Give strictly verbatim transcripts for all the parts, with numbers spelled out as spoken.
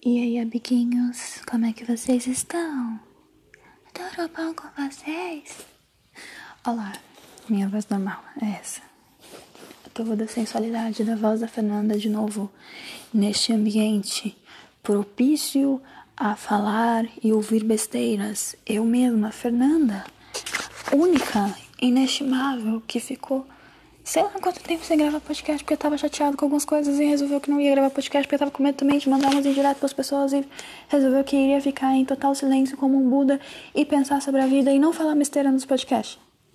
E aí, amiguinhos, como é que vocês estão? Tudo bom com vocês? Olá, minha voz normal é essa. Toda a sensualidade da voz da Fernanda de novo neste ambiente propício a falar e ouvir besteiras. Eu mesma, Fernanda, única, inestimável, que ficou sei lá quanto tempo sem gravar podcast, porque eu tava chateado com algumas coisas e resolveu que não ia gravar podcast, porque eu tava com medo também de mandar umas indiretas pras pessoas e resolveu que iria ficar em total silêncio como um Buda e pensar sobre a vida e não falar besteira nos podcasts.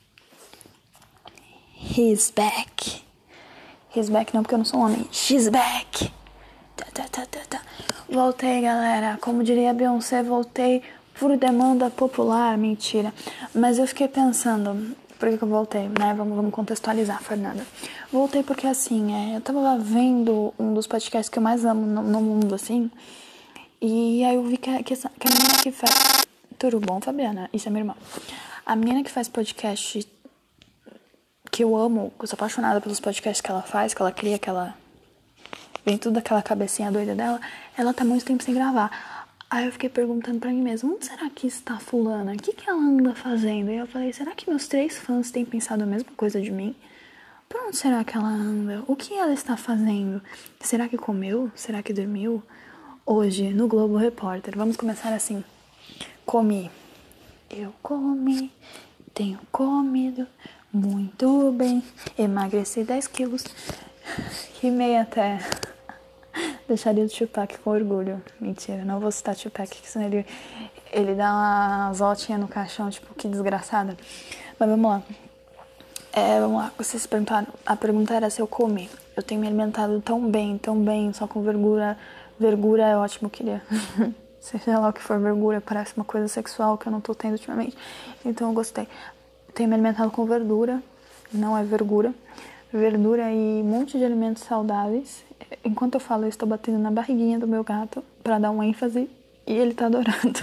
He's back. He's back não, porque eu não sou um homem. She's back. Tá, tá, tá, tá, tá. Voltei, galera. Como diria a Beyoncé, voltei por demanda popular. Mentira. Mas eu fiquei pensando... Por que que eu voltei, né? Vamos, vamos contextualizar, Fernanda. Voltei porque, assim, é, eu tava vendo um dos podcasts que eu mais amo no, no mundo, assim. E aí eu vi que, que, essa, que a menina que faz... Tudo bom, Fabiana? Isso é minha irmã. A menina que faz podcast que eu amo, que eu sou apaixonada pelos podcasts que ela faz, que ela cria, que ela... Vem tudo daquela cabecinha doida dela. Ela tá muito tempo sem gravar. Aí eu fiquei perguntando pra mim mesma, onde será que está fulana? O que que ela anda fazendo? E eu falei, será que meus três fãs têm pensado a mesma coisa de mim? Pra onde será que ela anda? O que ela está fazendo? Será que comeu? Será que dormiu? Hoje, no Globo Repórter, vamos começar assim. Comi. Eu comi, tenho comido muito bem, emagreci dez quilos, rimei até... Deixaria o Tupac com orgulho. Mentira, não vou citar Tupac, que senão ele, ele dá uma voltinha no caixão, tipo, que desgraçada. Mas vamos lá. É, vamos lá, vocês se perguntaram. A pergunta era se eu comi. Eu tenho me alimentado tão bem, tão bem, só com vergura. Vergura é ótimo, eu queria. Seja lá o que for vergura, parece uma coisa sexual que eu não tô tendo ultimamente. Então eu gostei. Tenho me alimentado com verdura, não é vergura. Verdura e um monte de alimentos saudáveis. Enquanto eu falo, eu estou batendo na barriguinha do meu gato pra dar um ênfase e ele tá adorando.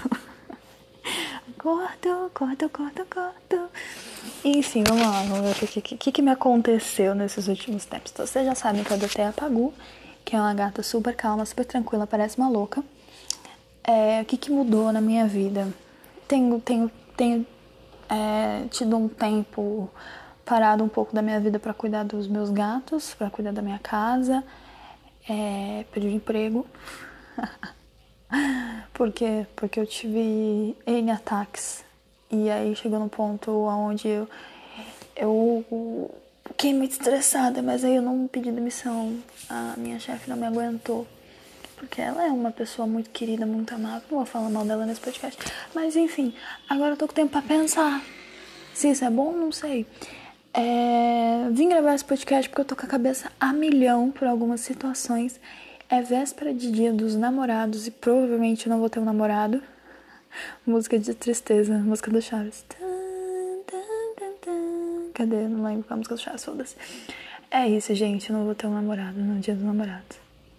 Corto, corto, corto, corto. Enfim, vamos lá, vamos ver o que, que, que me aconteceu nesses últimos tempos. Então, vocês já sabem que eu adotei a Pagu, que é uma gata super calma, super tranquila, parece uma louca. É, o que, que mudou na minha vida? Tenho, tenho, tenho é, tido um tempo parado um pouco da minha vida pra cuidar dos meus gatos, pra cuidar da minha casa. É, perdi o emprego, porque, porque eu tive N ataques, e aí chegou num ponto onde eu, eu fiquei muito estressada, mas aí eu não pedi demissão, a minha chefe não me aguentou, porque ela é uma pessoa muito querida, muito amável, não vou falar mal dela nesse podcast, mas enfim, agora eu tô com tempo pra pensar, se isso é bom, não sei. É, vim gravar esse podcast porque eu tô com a cabeça a milhão por algumas situações. É véspera de dia dos namorados e provavelmente eu não vou ter um namorado. Música de tristeza, música do Chaves. Cadê? Não lembro qual é a música do Chaves, foda-se. É isso, gente, eu não vou ter um namorado no dia dos namorados.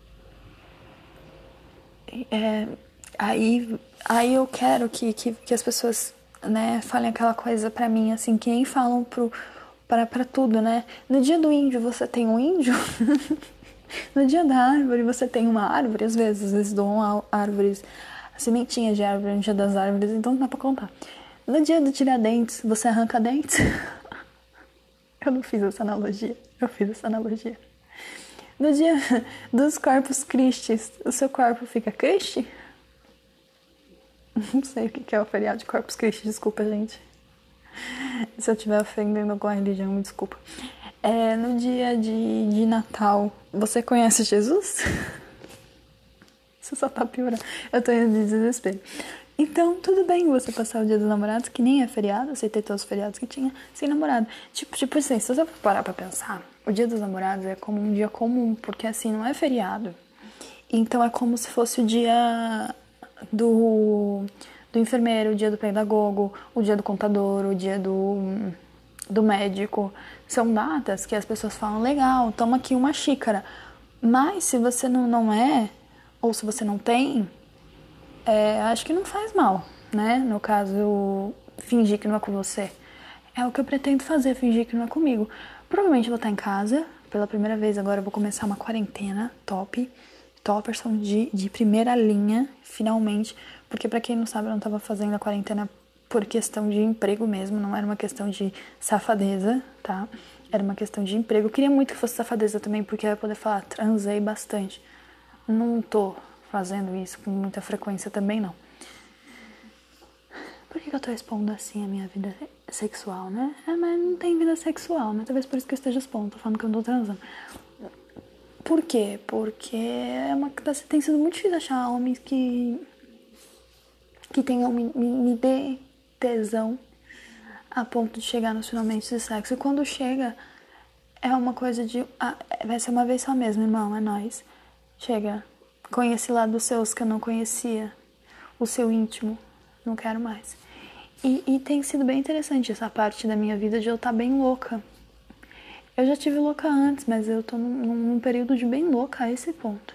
É, aí, aí eu quero que, que, que as pessoas, né, falem aquela coisa pra mim, assim, que nem falam pro... Para, para tudo, né? No dia do índio você tem um índio. No dia da árvore você tem uma árvore. Às vezes eles doam árvores, sementinhas de árvore no dia das árvores, então não dá pra contar. No dia do Tiradentes você arranca dentes. Eu não fiz essa analogia. Eu fiz essa analogia. No dia dos Corpus Christi, o seu corpo fica Christi? Não sei o que é o feriado de Corpus Christi, desculpa, gente. Se eu estiver ofendendo alguma religião, me desculpa. É, no dia de, de Natal, você conhece Jesus? Você só tá piorando. Eu tô indo de desespero. Então, tudo bem você passar o dia dos namorados, que nem é feriado, aceitei todos os feriados que tinha, sem namorado. Tipo, tipo assim, se você for parar pra pensar, o dia dos namorados é como um dia comum, porque assim, não é feriado. Então é como se fosse o dia do... do enfermeiro, o dia do pedagogo, o dia do contador, o dia do, do médico. São datas que as pessoas falam, legal, toma aqui uma xícara. Mas se você não, não é, ou se você não tem, é, acho que não faz mal, né? No caso, fingir que não é com você. É o que eu pretendo fazer, fingir que não é comigo. Provavelmente eu vou estar em casa, pela primeira vez agora eu vou começar uma quarentena top. topperson de, de primeira linha, finalmente, porque pra quem não sabe, eu não tava fazendo a quarentena por questão de emprego mesmo, não era uma questão de safadeza, tá? Era uma questão de emprego. Eu queria muito que fosse safadeza também, porque eu ia poder falar, transei bastante. Não tô fazendo isso com muita frequência também, não. Por que, que eu tô expondo assim a minha vida sexual, né? É, mas não tem vida sexual, né? Talvez por isso que eu esteja expondo, tô falando que eu não tô transando. Por quê? Porque é uma, tem sido muito difícil achar homens que, que tenham me, me, me dê tesão a ponto de chegar nos finalmente de sexo. E quando chega, é uma coisa de... Ah, vai ser uma vez só mesmo, irmão, é nóis. Chega, conheci lá dos seus que eu não conhecia. O seu íntimo, não quero mais. E, e tem sido bem interessante essa parte da minha vida de eu estar bem louca. Eu já tive louca antes, mas eu tô num, num período de bem louca a esse ponto.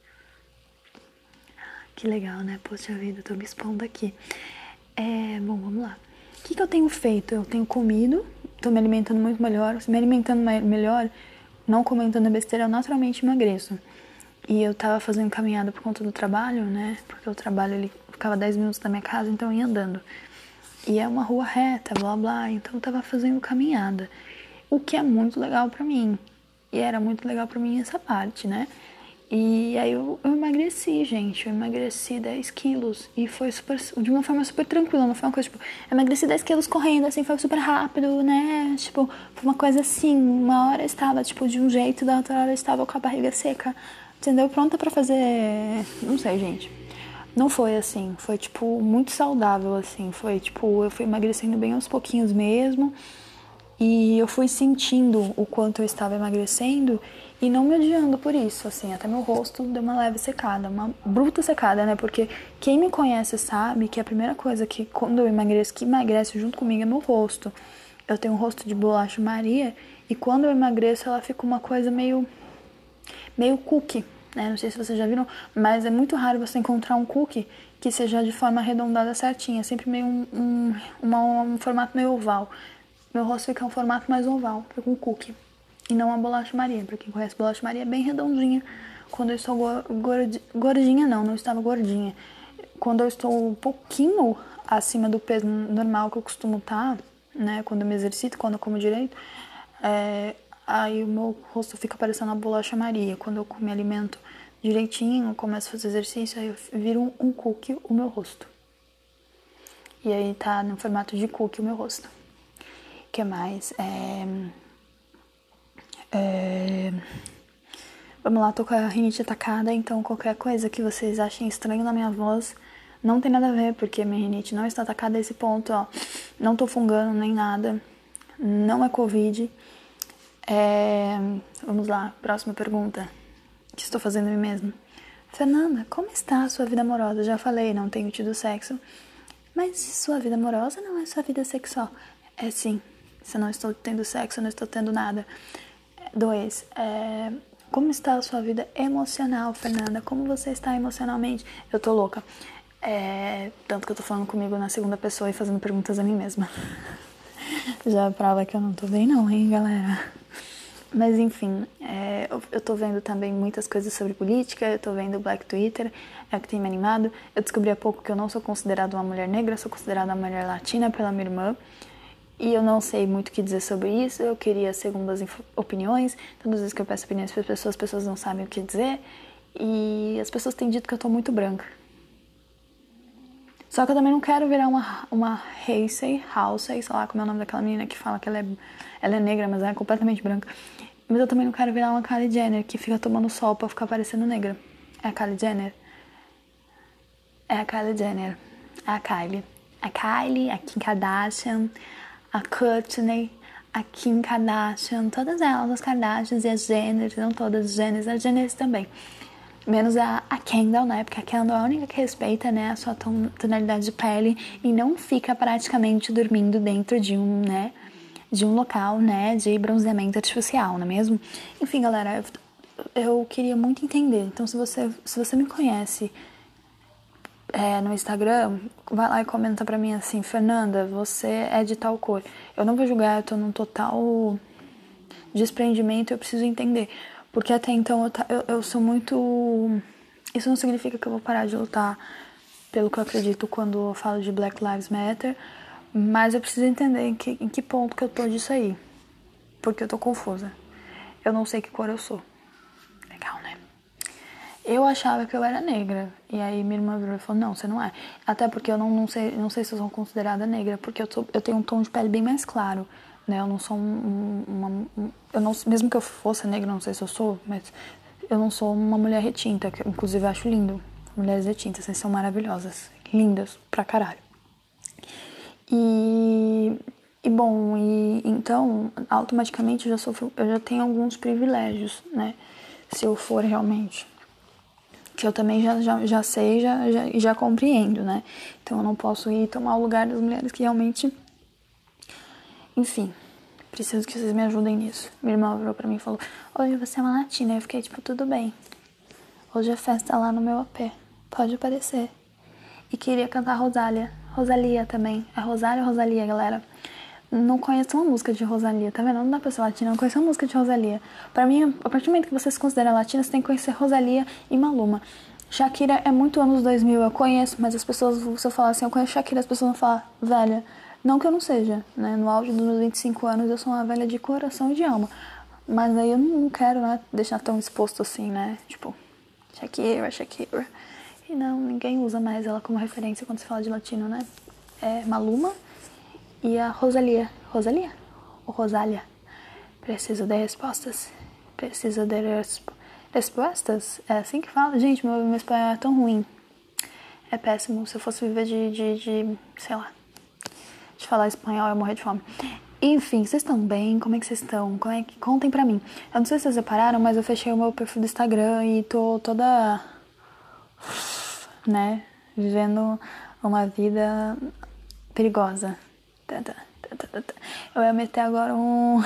Que legal, né? Poxa vida, eu tô me expondo aqui. É, bom, vamos lá. O que, que eu tenho feito? Eu tenho comido, tô me alimentando muito melhor. Me alimentando melhor, não comentando besteira, eu naturalmente emagreço. E eu tava fazendo caminhada por conta do trabalho, né? Porque o trabalho, ele ficava dez minutos da minha casa, então eu ia andando. E é uma rua reta, blá blá, então eu tava fazendo caminhada. O que é muito legal pra mim. E era muito legal pra mim essa parte, né? E aí eu, eu emagreci, gente. Eu emagreci dez quilos. E foi super, de uma forma super tranquila. Não foi uma coisa, tipo... Eu emagreci dez quilos correndo, assim, foi super rápido, né? Tipo, foi uma coisa assim. Uma hora eu estava, tipo, de um jeito, da outra hora eu estava com a barriga seca. Entendeu? Pronta pra fazer... Não sei, gente. Não foi assim, foi, tipo, muito saudável, assim, foi, tipo, eu fui emagrecendo bem aos pouquinhos mesmo, e eu fui sentindo o quanto eu estava emagrecendo e não me odiando por isso, assim, até meu rosto deu uma leve secada, uma bruta secada, né, porque quem me conhece sabe que a primeira coisa que, quando eu emagreço, que emagrece junto comigo é meu rosto. Eu tenho um rosto de bolacha Maria, e quando eu emagreço ela fica uma coisa meio, meio cookie, né? Não sei se vocês já viram, mas é muito raro você encontrar um cookie que seja de forma arredondada certinha, sempre meio um, um, uma, um formato meio oval. Meu rosto fica um formato mais oval, fica um cookie, e não a bolacha Maria. Pra quem conhece bolacha Maria, é bem redondinha. Quando eu estou gordi, gordinha, não, não estava gordinha. Quando eu estou um pouquinho acima do peso normal que eu costumo estar, né, quando eu me exercito, quando eu como direito, é... aí o meu rosto fica parecendo uma bolacha Maria. Quando eu me alimento direitinho, começo a fazer exercício, aí eu viro um, um cookie o meu rosto. E aí tá no formato de cookie o meu rosto. O que mais? É... É... Vamos lá, tô com a rinite atacada, então qualquer coisa que vocês achem estranho na minha voz não tem nada a ver, porque minha rinite não está atacada a esse ponto, ó. Não tô fungando nem nada. Não é Covid. É... Vamos lá, próxima pergunta. O que estou fazendo a mim mesma? Fernanda, como está a sua vida amorosa? Já falei, não tenho tido sexo. Mas sua vida amorosa não é sua vida sexual. É sim. Se eu não estou tendo sexo, eu não estou tendo nada. Dois, é... como está a sua vida emocional, Fernanda? Como você está emocionalmente? Eu tô louca. É... Tanto que eu tô falando comigo na segunda pessoa e fazendo perguntas a mim mesma. Já prova que eu não tô bem não, hein, galera? Mas enfim, é, eu, eu tô vendo também muitas coisas sobre política, eu tô vendo o Black Twitter, é o que tem me animado. Eu descobri há pouco que eu não sou considerada uma mulher negra, sou considerada uma mulher latina pela minha irmã. E eu não sei muito o que dizer sobre isso, eu queria segundas opiniões. Todas as vezes que eu peço opiniões para as pessoas, as pessoas não sabem o que dizer. E as pessoas têm dito que eu tô muito branca. Só que eu também não quero virar uma, uma Haysay, Halsey, sei lá como é o nome daquela menina que fala que ela é, ela é negra, mas ela é completamente branca. Mas eu também não quero virar uma Kylie Jenner, que fica tomando sol pra ficar parecendo negra. É a Kylie Jenner? É a Kylie Jenner. É a Kylie. A Kylie, a Kim Kardashian, a Kourtney, a Kim Kardashian, todas elas, as Kardashians e as Jenners, não todas as Jenners, as Jenners também. Menos a, a Kendall, né? Porque a Kendall é a única que respeita, né, a sua tonalidade de pele e não fica praticamente dormindo dentro de um, né, de um local, né, de bronzeamento artificial, não é mesmo? Enfim, galera, eu, eu queria muito entender. Então, se você, se você me conhece é, no Instagram, vai lá e comenta pra mim assim, Fernanda, você é de tal cor. Eu não vou julgar, eu tô num total desprendimento, eu preciso entender. Porque até então eu, eu, eu sou muito Isso não significa que eu vou parar de lutar pelo que eu acredito quando eu falo de Black Lives Matter, mas eu preciso entender em que, em que ponto que eu tô disso aí, porque eu tô confusa. Eu não sei que cor eu sou. Legal, né? Eu achava que eu era negra, e aí minha irmã virou e falou, não, você não é. Até porque eu não, não, sei, não sei se eu sou considerada negra, porque eu, sou, eu tenho um tom de pele bem mais claro, né? Eu não sou um, uma... Um, eu não, mesmo que eu fosse negra, não sei se eu sou, mas eu não sou uma mulher retinta, que inclusive eu acho lindo. Mulheres retintas, vocês são maravilhosas, lindas pra caralho. E, e bom, e então, automaticamente eu já, sofro, eu já tenho alguns privilégios, né? Se eu for realmente. Que eu também já, já, já sei já, já, já compreendo, né? Então eu não posso ir tomar o lugar das mulheres que realmente... Enfim, preciso que vocês me ajudem nisso. Minha irmã virou pra mim e falou, hoje você é uma latina. Eu fiquei tipo, tudo bem. Hoje é festa lá no meu A P. Pode aparecer. E queria cantar Rosália. Rosalia também. É Rosália ou Rosalia, galera? Não conheço uma música de Rosalia, tá vendo? Não dá pra ser latina, não conheço uma música de Rosalia. Pra mim, a partir do momento que você se considera latina, você tem que conhecer Rosalia e Maluma. Shakira é muito anos dois mil, eu conheço, mas as pessoas, se eu falar assim, eu conheço Shakira, as pessoas vão falar, velha. Não que eu não seja, né? No auge dos meus vinte e cinco anos, eu sou uma velha de coração e de alma. Mas aí eu não quero, né, deixar tão exposto assim, né? Tipo, Shakira, Shakira. E não, ninguém usa mais ela como referência quando se fala de latino, né? É Maluma e a Rosalia. Rosalia? Ou Rosália? Preciso de respostas. Preciso de resp respostas? É assim que fala? Gente, meu, meu espanhol é tão ruim. É péssimo. Se eu fosse viver de, de, de, sei lá, de falar espanhol, eu ia morrer de fome. Enfim, vocês estão bem? Como é que vocês estão? Como é que... Contem pra mim. Eu não sei se vocês repararam, mas eu fechei o meu perfil do Instagram e tô toda... né? Vivendo uma vida perigosa. Eu ia meter agora um...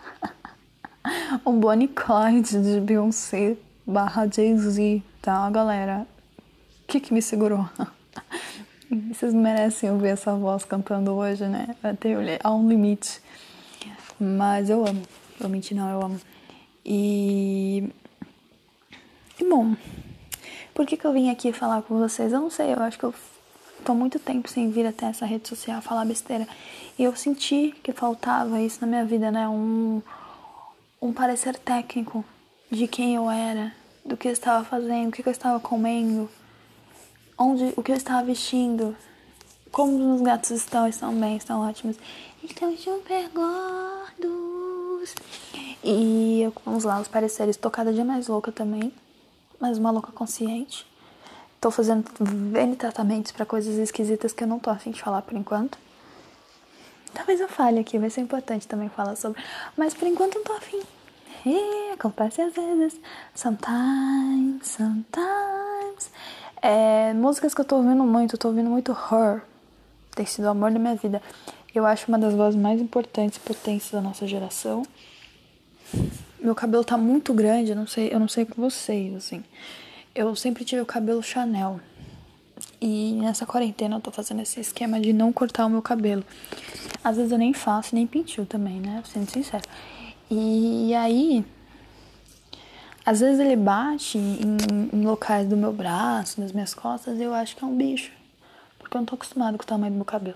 um Bonnie Clyde de Beyoncé barra Jay-Z, tá, galera? O que que me segurou? Vocês merecem ouvir essa voz cantando hoje, né? Até há um limite. Mas eu amo. Vou mentir, não, eu amo. E... E bom... Por que que eu vim aqui falar com vocês? Eu não sei, eu acho que eu tô muito tempo sem vir até essa rede social falar besteira. E eu senti que faltava isso na minha vida, né? Um, um parecer técnico de quem eu era, do que eu estava fazendo, o que eu estava comendo, onde, o que eu estava vestindo, como os meus gatos estão, estão bem, estão ótimos. Estão super gordos. E eu, vamos lá, os pareceres. Tô cada dia mais louca também. Mas uma louca consciente. Tô fazendo N tratamentos pra coisas esquisitas que eu não tô afim de falar por enquanto. Talvez eu fale aqui, vai ser importante também falar sobre. Mas por enquanto eu não tô afim. E acontece às vezes. Sometimes, sometimes. É, músicas que eu tô ouvindo muito, eu tô ouvindo muito Her. Tem sido o amor da minha vida. Eu acho uma das vozes mais importantes e potentes da nossa geração. Meu cabelo tá muito grande, eu não sei, eu não sei com vocês, assim. Eu sempre tive o cabelo Chanel. E nessa quarentena eu tô fazendo esse esquema de não cortar o meu cabelo. Às vezes eu nem faço, nem pintio também, né? Sendo sincero. E aí, às vezes ele bate em, em locais do meu braço, nas minhas costas, e eu acho que é um bicho. Porque eu não tô acostumada com o tamanho do meu cabelo.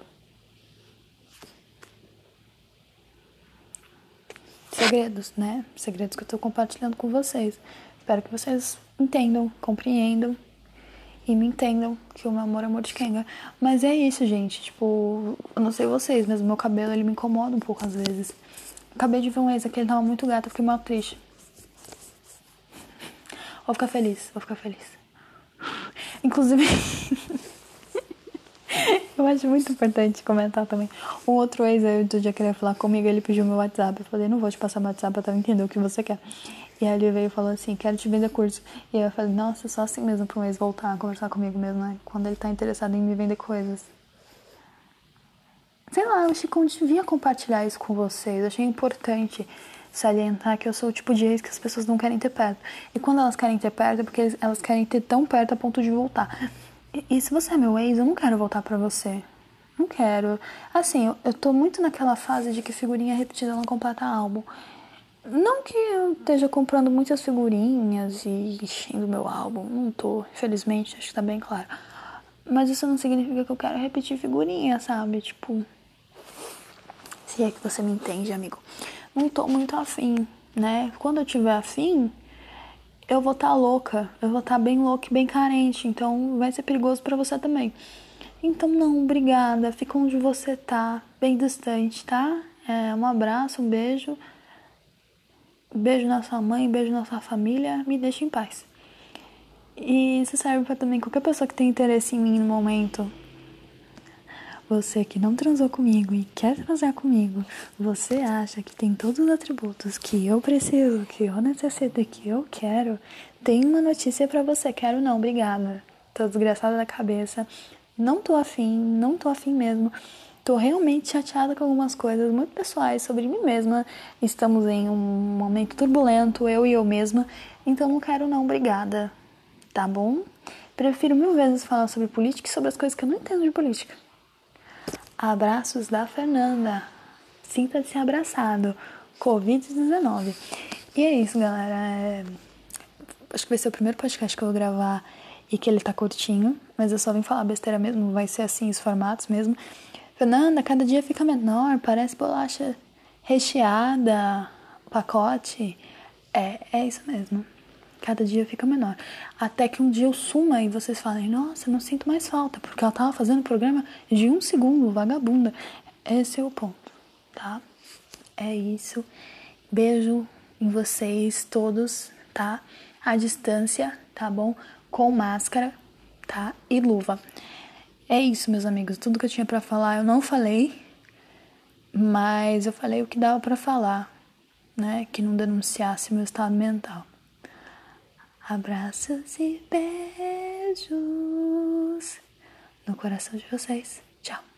Segredos, né? Segredos que eu tô compartilhando com vocês. Espero que vocês entendam, compreendam e me entendam que o meu amor é amor de Kenga. Mas é isso, gente. Tipo, eu não sei vocês, mas o meu cabelo, ele me incomoda um pouco às vezes. Acabei de ver um ex aqui, ele tava muito gato, eu fiquei mal triste. Vou ficar feliz, vou ficar feliz. Inclusive... eu acho muito importante comentar também. Um outro ex aí do dia queria falar comigo, ele pediu meu WhatsApp. Eu falei, não vou te passar meu WhatsApp pra entender o que você quer. E aí ele veio e falou assim, quero te vender curso. E aí eu falei, nossa, só assim mesmo pra um ex voltar a conversar comigo mesmo, né? Quando ele tá interessado em me vender coisas. Sei lá, eu achei que eu devia compartilhar isso com vocês. Eu achei importante salientar que eu sou o tipo de ex que as pessoas não querem ter perto. E quando elas querem ter perto é porque elas querem ter tão perto a ponto de voltar. E se você é meu ex, eu não quero voltar pra você. Não quero. Assim, eu, eu tô muito naquela fase de que figurinha repetida não completa álbum. Não que eu esteja comprando muitas figurinhas e enchendo meu álbum, não tô, infelizmente, acho que tá bem claro. Mas isso não significa que eu quero repetir figurinha, sabe? Tipo, se é que você me entende, amigo. Não tô muito afim, né? Quando eu tiver afim, eu vou estar tá louca, eu vou estar tá bem louca e bem carente, então vai ser perigoso pra você também. Então não, obrigada, fica onde você tá, bem distante, tá? É, um abraço, um beijo. Beijo na sua mãe, beijo na sua família, me deixa em paz. E isso serve pra também qualquer pessoa que tem interesse em mim no momento. Você que não transou comigo e quer transar comigo, você acha que tem todos os atributos que eu preciso, que eu necessito e que eu quero, tem uma notícia pra você. Quero não, obrigada. Tô desgraçada da cabeça. Não tô afim, não tô afim mesmo. Tô realmente chateada com algumas coisas muito pessoais sobre mim mesma. Estamos em um momento turbulento, eu e eu mesma. Então não quero não, obrigada. Tá bom? Prefiro mil vezes falar sobre política que sobre as coisas que eu não entendo de política. Abraços da Fernanda. Sinta-se abraçado. covid dezenove. E é isso, galera. É... Acho que vai ser o primeiro podcast que eu vou gravar e que ele tá curtinho. Mas eu só vim falar besteira mesmo. Vai ser assim os formatos mesmo. Fernanda, cada dia fica menor. Parece bolacha recheada. Pacote. É, é isso mesmo. Cada dia fica menor. Até que um dia eu suma e vocês falem, nossa, não sinto mais falta, porque ela tava fazendo programa de um segundo, vagabunda. Esse é o ponto, tá? É isso. Beijo em vocês todos, tá? À distância, tá bom? Com máscara, tá? E luva. É isso, meus amigos. Tudo que eu tinha pra falar eu não falei, mas eu falei o que dava pra falar, né? Que não denunciasse meu estado mental. Abraços e beijos no coração de vocês. Tchau.